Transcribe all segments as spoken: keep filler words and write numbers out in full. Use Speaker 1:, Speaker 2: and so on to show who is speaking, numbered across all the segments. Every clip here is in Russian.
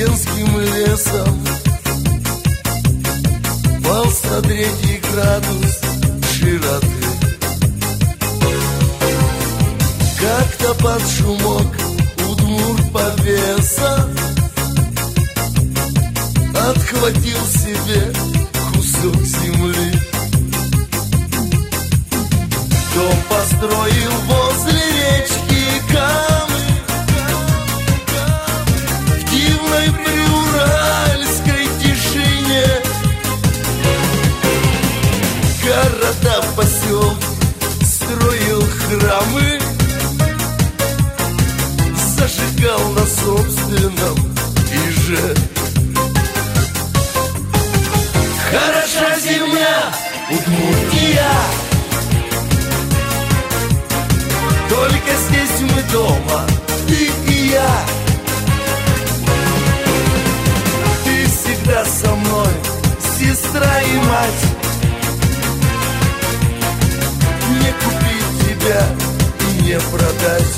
Speaker 1: венским лесом полз на третий градус широты. Как-то под шумок удмурт повеса отхватил себе кусок земли. Дом построил возле речки Камы, в дивной приуральской тишине. Города, поселки, строил храмы, зажигал на собственном иже. Хороша земля, Удмуртия, только здесь мы дома, ты и я. Ты всегда со мной, сестра и мать. Не купить тебя и не продать.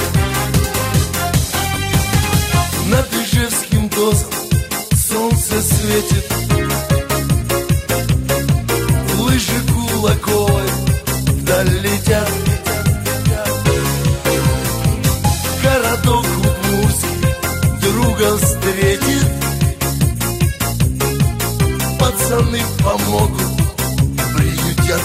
Speaker 1: Над Ижевским дозом солнце светит, лыжи Кулаковой вдаль летят. Городок удмуртский друга встретит, пацаны помогут, приютят.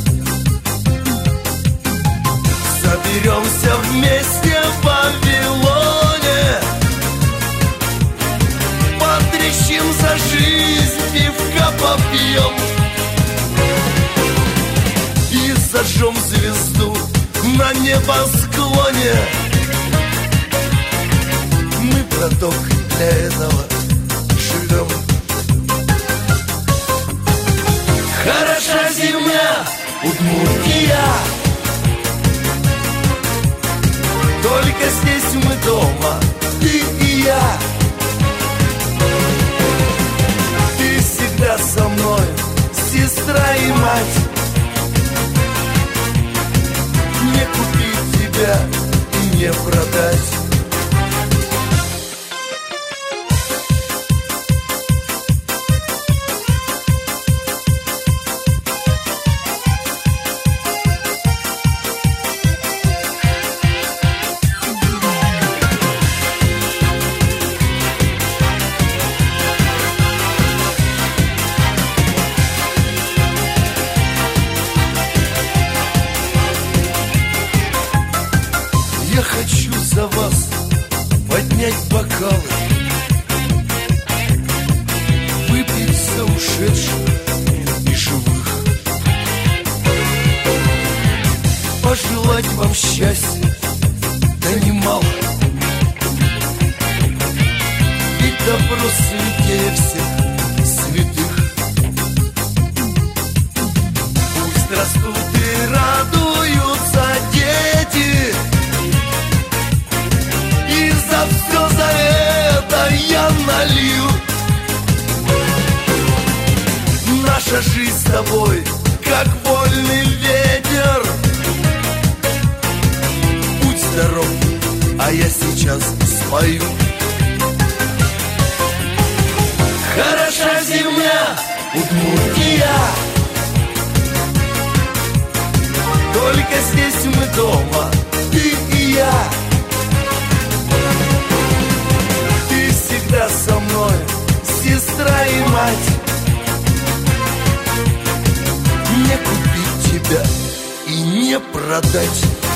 Speaker 1: Соберемся вместе в Вавилоне, потрещим за жизнь, пивка попьем и зажжем звезду на небосклоне. Мы, браток, для этого живем. Хороша земля, Удмуртия, только здесь мы дома, ты и я. Ты всегда со мной, сестра и мать. Не купить тебя и не продать. Я хочу за вас поднять бокалы, выпить за ушедших и живых, пожелать вам счастья, да немало, ведь добро святее всех святых. Пусть растут и радуются дети, и за все за это я налью. Наша жизнь с тобой, как вольный ветер. Будь здоров, а я сейчас спою. Хороша земля, Удмуртия, только здесь мы дома, ты и я. Ты всегда со мной, сестра и мать. Не купить тебя и не продать.